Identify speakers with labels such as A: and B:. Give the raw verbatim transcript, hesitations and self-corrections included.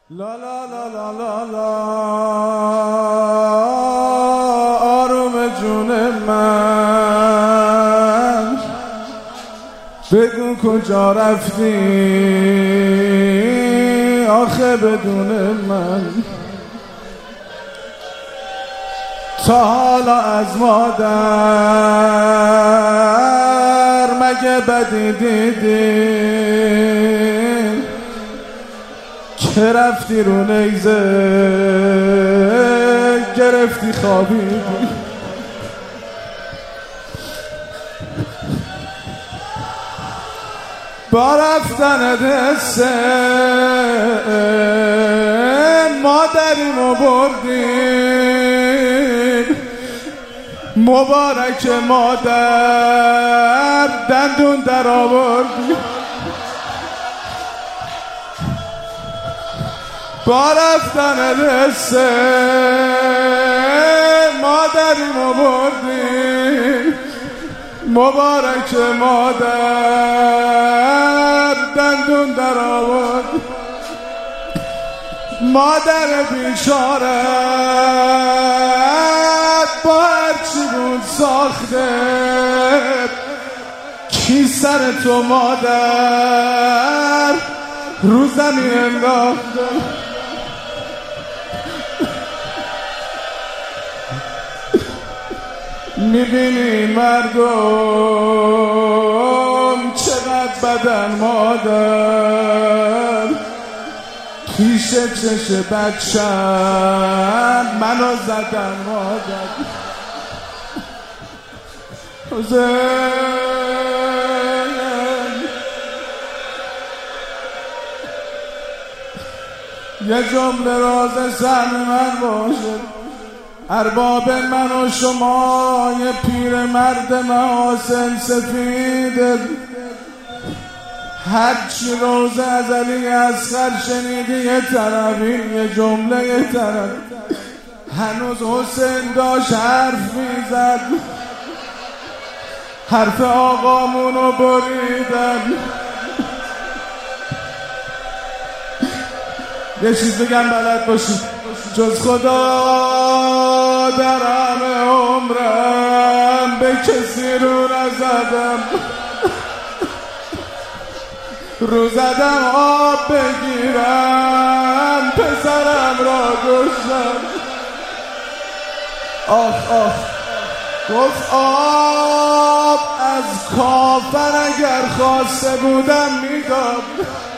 A: لا لا لا لا لا لا آروم جون من بگو کجا رفتی آخه بدون من تا حالا از مادر مگه بدی دیدی که رفتی رو نیزه گرفتی خوابیدی با رفتن دسته مادریمو بردیم مبارک مادر دندون در آوردیم با رفتن دسته مادریمو بردیم مبارک مادر دندون در آورد مادر بیچارت با هرچی بود ساخته کی سر تو مادر رو زمین انداخته میبینی مردم چقدر بدن مادر پیش چش بچم منو زدن مادر یه جمله راز سهم من باشه ارباب من و شما یه پیر مرد محاسن سفیده هرچی روز ازلی اصغر شنیدی یه طرفی یه جمله یه طرف هنوز حسین داشت حرف میزد حرف آقامونو بریدن یه چیز بگم بلد باشید جز خدا در همه عمرم به کسی رو نزدم رو زدم آب بگیرم پسرم را کشتم آخ آخ گفت آب از کافر اگر خواسته بودم میداد